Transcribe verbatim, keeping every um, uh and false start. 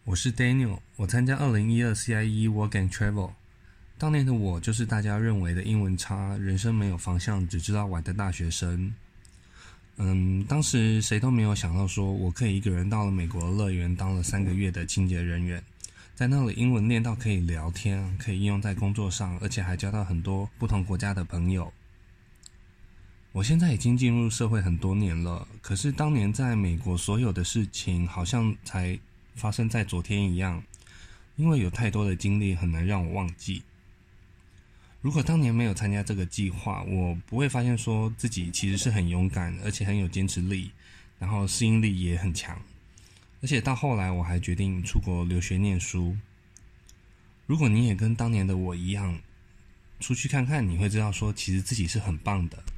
我是 Daniel，我参加二零一二 C I E Work and Travel。当年的我就是大家认为的英文差、人生没有方向、只知道玩的大学生。嗯，当时谁都没有想到说我可以一个人到了美国乐园当了三个月的清洁人员，在那里英文练到可以聊天，可以应用在工作上，而且还交到很多不同国家的朋友。我现在已经进入社会很多年了，可是当年在美国所有的事情好像才发生在昨天一样，因为有太多的经历很难让我忘记。如果当年没有参加这个计划，我不会发现说自己其实是很勇敢，而且很有坚持力，然后适应力也很强。而且到后来我还决定出国留学念书。如果你也跟当年的我一样，出去看看，你会知道说其实自己是很棒的。